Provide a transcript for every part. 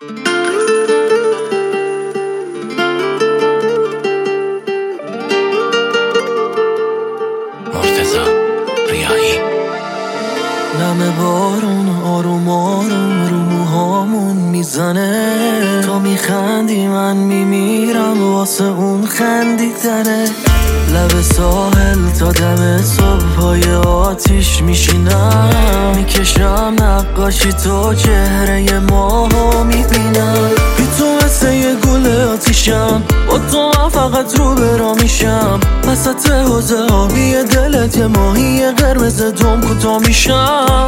نم بارون آروم آروم رو موهامون میزنه، تا میخندی من میمیرم واسه اون خندیدنه. لب ساحل تا دم صبحای آتیش میشینم، میکشم نقاشی تو چهره ماهو میبینم. بی تو مثل یه گل آتیشم، با تو من فقط رو برا میشم. وسط حوضه آبی دلت یه ماهی قرمز دم کوتا میشم.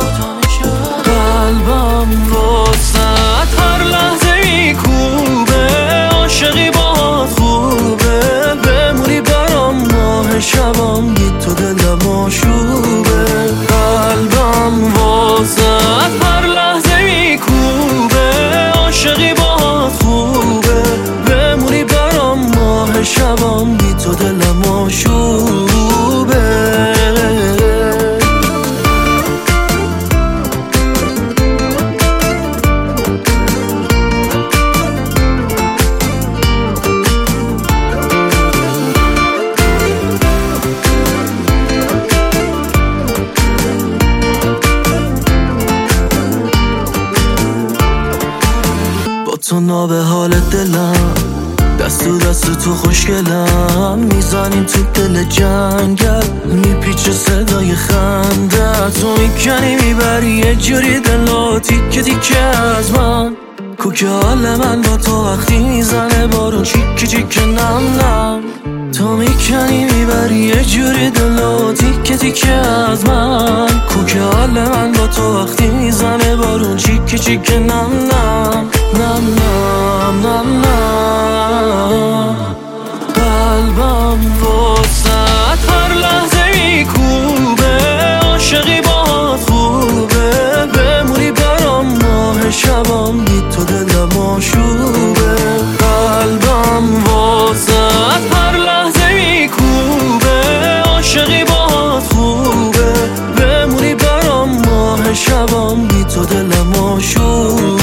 قلبم واسه هر لحظه میکوبه، عاشقی باهات خوبه. بمونی برام ماه شبام، بی تو دلم آشوبه. قلبم واسه هر لحظه میکوبه، عاشقی باهات خوبه. بمونی برام ماه شبام، بی تو دلم آشوبه. تو ناب حال دلم، دست تو دست تو خوشگلم. میزنیم تو دل جنگل، میپیچه صدای خنده. تو میکنی میبری یه جوری دلو تیکه تیکه از من. کوکه حال من با تو وقتی میزنه بارون چیکه چیکه نم نم. تو میکنی میبری یه جوری دلو تیکه تیکه از من. کوکه حال من با تو وقتی میزنه بارون چیکه چیکه نم نم نم نم نم نم. قلبم واسه هر لحظه میکوبه، عاشقی باهات خوبه. بمونی برام ماه شبام، بی تو دلم آشوبه. قلبم واسه هر لحظه میکوبه، عاشقی باهات خوبه. بمونی برام ماه شبام، بی تو دلم آشوبه.